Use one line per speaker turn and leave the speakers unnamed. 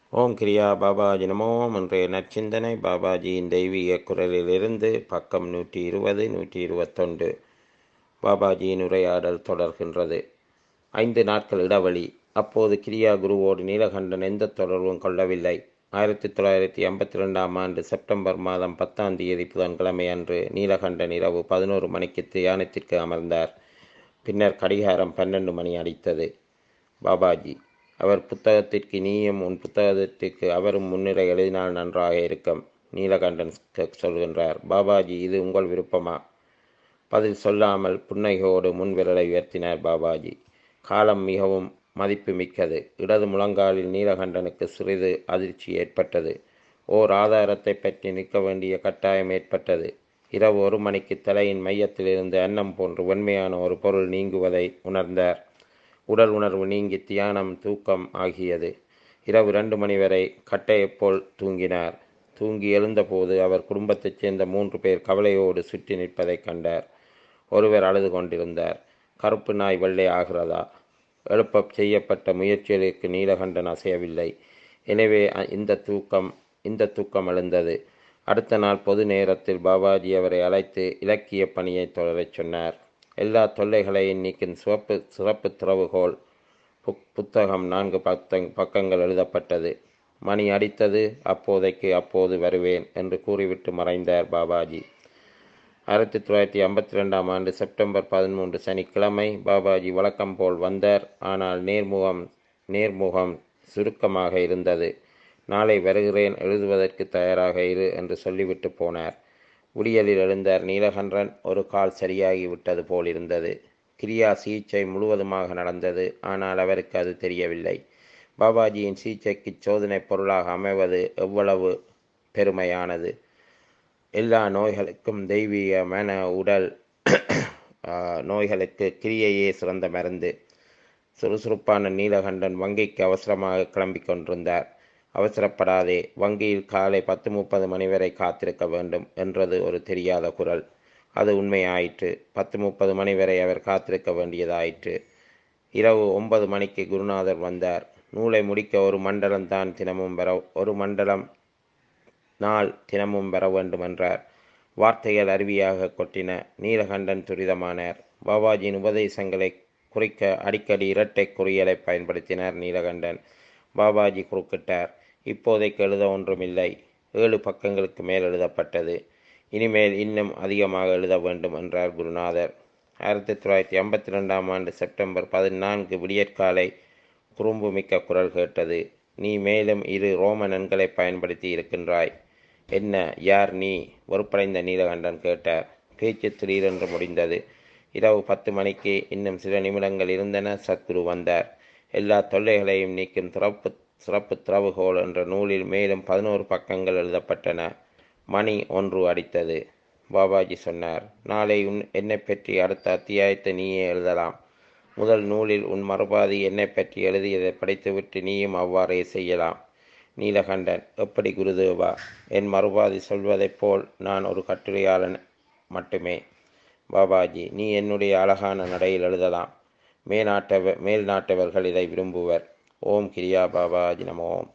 ஓம் கிரியா பாபாஜி நமோ. இன்றைய நற்சிந்தனை பாபாஜியின் தெய்வீக குரலிலிருந்து பக்கம் 120 121. பாபாஜியின் உரையாடல் தொடர்கின்றது. 5 நாட்கள் இடைவெளி. அப்போது கிரியா குருவோடு நீலகண்டன் எந்த தொடர்பும் கொள்ளவில்லை. 1952 செப்டம்பர் மாதம் 10 புதன்கிழமை அன்று நீலகண்டன் இரவு 11 மணிக்கு தியானத்திற்கு அமர்ந்தார். பின்னர் கடிகாரம் 12 மணி அடித்தது. பாபாஜி: அவர் புத்தகத்திற்கு நீயும் உன் புத்தகத்திற்கு அவரும் முன்னுரை எழுதினால் நன்றாக இருக்கும். நீலகண்டன் சொல்கின்றார். பாபாஜி: இது உங்கள் விருப்பமா? பதில் சொல்லாமல் புன்னகையோடு முன்விரலை உயர்த்தினார் பாபாஜி. காலம் மிகவும் மதிப்பு மிக்கது. இடது முழங்காலில் நீலகண்டனுக்கு சிறிது அதிர்ச்சி ஏற்பட்டது. ஓர் ஆதாரத்தை பற்றி நிற்க வேண்டிய கட்டாயம் ஏற்பட்டது. இரவு 1 மணிக்கு தலையின் மையத்திலிருந்து அன்னம் போன்று வெண்மையான ஒரு பொருள் நீங்குவதை உணர்ந்தார். உடல் உணர்வு நீங்கி தியானம், தூக்கம் ஆகியது. இரவு 2 மணி வரை கட்டையைப் போல் தூங்கினார். தூங்கி எழுந்தபோது அவர் குடும்பத்தைச் சேர்ந்த 3 பேர் கவலையோடு சுற்றி நிற்பதைக் கண்டார். ஒருவர் அழுது கொண்டிருந்தார். கருப்பு நாய் வெள்ளை ஆகிறதா? எழுப்ப செய்யப்பட்ட முயற்சிகளுக்கு நீலகண்டன் அசையவில்லை. எனவே இந்த தூக்கம் எழுந்தது. அடுத்த நாள் பொது நேரத்தில் பாபாஜி அவரை அழைத்து இலக்கிய பணியை தொடரச் சொன்னார். எல்லா தொல்லைகளையும் நீக்கும் சிறப்பு திறவுகோல் புத்தகம் 4 பக்கங்கள் எழுதப்பட்டது. மணி அடித்தது. அப்போது வருவேன் என்று கூறிவிட்டு மறைந்தார் பாபாஜி. 1952 செப்டம்பர் 13 சனிக்கிழமை பாபாஜி வழக்கம் போல் வந்தார். ஆனால் நேர்முகம் சுருக்கமாக இருந்தது. நாளை வருகிறேன், எழுதுவதற்கு தயாராக இரு என்று சொல்லிவிட்டு போனார். விடியலில் எழுந்தார் நீலகண்டன். ஒரு கால் சரியாகி விட்டது போலிருந்தது. கிரியா சிகிச்சை முழுவதுமாக நடந்தது. ஆனால் அவருக்கு அது தெரியவில்லை. பாபாஜியின் சிகிச்சைக்கு சோதனை பொருளாக அமைவது எவ்வளவு பெருமையானது! எல்லா நோய்களுக்கும் தெய்வீக மன உடல் நோய்களுக்கு கிரியையே சிறந்த மருந்து. சுறுசுறுப்பான நீலகண்டன் வங்கிக்கு அவசரமாக கிளம்பிக் கொண்டிருந்தார். அவசரப்படாதே, வங்கியில் காலை 10:30 மணி வரை காத்திருக்க வேண்டும் என்றது ஒரு தெரியாத குரல். அது உண்மையாயிற்று. 10:30 மணி வரை அவர் காத்திருக்க வேண்டியதாயிற்று. இரவு 9 மணிக்கு குருநாதர் வந்தார். நூலை முடிக்க ஒரு மண்டலம் நாள் தினமும் வர வேண்டும் என்றார். வார்த்தைகள் அருவியாக கொட்டின. நீலகண்டன் துரிதமானார். பாபாஜியின் உபதேசங்களை குறிக்க அடிக்கடி இரட்டை குறியலை பயன்படுத்தினார் நீலகண்டன். பாபாஜி குறுக்கிட்டார். இப்போதைக்கு எழுத ஒன்றுமில்லை. 7 பக்கங்களுக்கு மேல் எழுதப்பட்டது. இனிமேல் இன்னும் அதிகமாக எழுத வேண்டும் என்றார் குருநாதர். 1952 செப்டம்பர் 14 விடியற்காலை குறும்பு மிக்க குரல் கேட்டது. நீ மேலும் 2 ரோமன் எண்களை பயன்படுத்தி இருக்கின்றாய். என்ன? யார் நீ? வெறுப்படைந்த நீலகண்டன் கேட்டார். பேச்சு திடீரென்று முடிந்தது. இரவு 10 மணிக்கு இன்னும் சில நிமிடங்கள் இருந்தன. சத்குரு வந்தார். எல்லா தொல்லைகளையும் நீக்கும் சிறப்பு திறவுகோல் என்ற நூலில் மேலும் 11 பக்கங்கள் எழுதப்பட்டன. மணி 1 அடித்தது. பாபாஜி சொன்னார். நாளை என்னை பற்றி அடுத்த அத்தியாயத்தை நீயே எழுதலாம். முதல் நூலில் உன் மறுபாதி என்னை பற்றி எழுதியதை படித்துவிட்டு நீயும் அவ்வாறே செய்யலாம். நீலகண்டன்: எப்படி குருதேவா? என் மறுபாதி சொல்வதைப் போல் நான் ஒரு கட்டுரையாளன் மட்டுமே. பாபாஜி: நீ என்னுடைய அழகான நடையில் எழுதலாம். மேல் நாட்டவர்கள் இதை விரும்புவர். ஓம் கிரியா பாபாஜி நமோ.